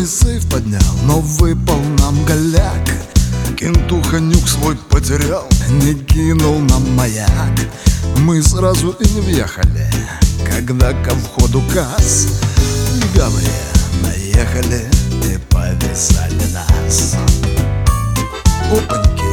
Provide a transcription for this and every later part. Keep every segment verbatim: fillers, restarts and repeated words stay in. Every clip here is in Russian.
сейф поднял, но выпал нам голяк. Кентуха нюк свой потерял, не кинул нам маяк. Мы сразу и не въехали, когда ко входу касс легавые наехали и повязали нас. Опаньки.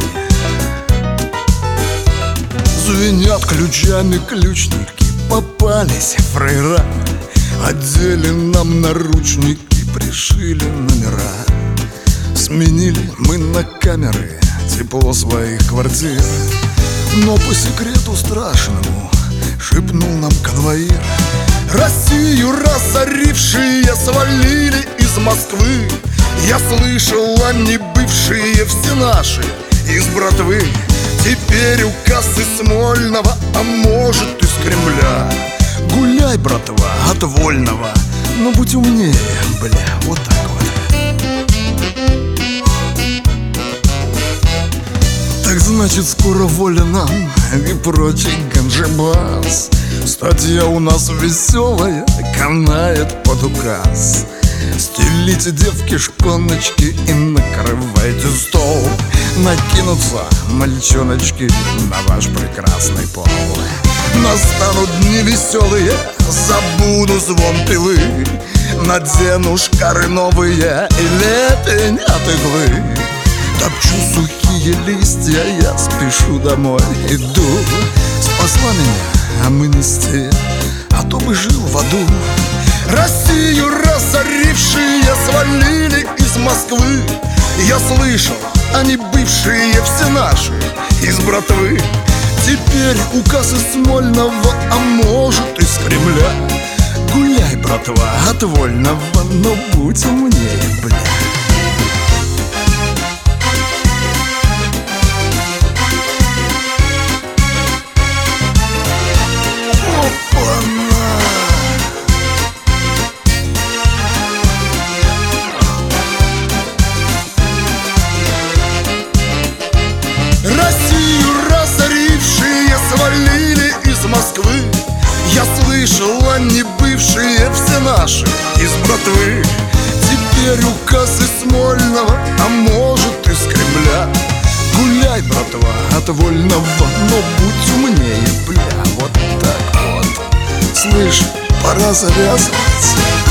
Звенят ключами ключники, попались фрейра. Одели нам наручники, пришили номера. Сменили мы на камеры тепло своих квартир. Но по секрету страшному шепнул нам конвоир: Россию разорившие свалили из Москвы. Я слышал, они бывшие все наши из братвы. Теперь указ из Смольного, а может из Кремля. Гуляй, братва, от вольного, но будь умнее, бля, вот так вот. Так значит, скоро воля нам и прочий ганджебас. Статья у нас веселая, канает под указ. Стелите, девки, шконочки и накрывайте стол. Накинутся мальчоночки на ваш прекрасный пол. Настанут дни веселые, забуду звон пилы. Надену шкары новые и лепень от иглы. Топчу сухие листья, я спешу домой, иду. Спасла меня амнистия, а то бы жил в аду. Россию разорившие свалили из Москвы. Я слышал, они бывшие все наши из братвы. Теперь указ из Смольного, а может из Кремля. Гуляй, братва, от вольного, но будь умнее, бля. Россию разорившие свалили из Москвы. Я слышал, они бывшие все наши из братвы. Теперь указ из Смольного, а может из Кремля. Гуляй, братва, от вольного, но будь умнее, бля, вот так вот. Слышь, пора завязываться.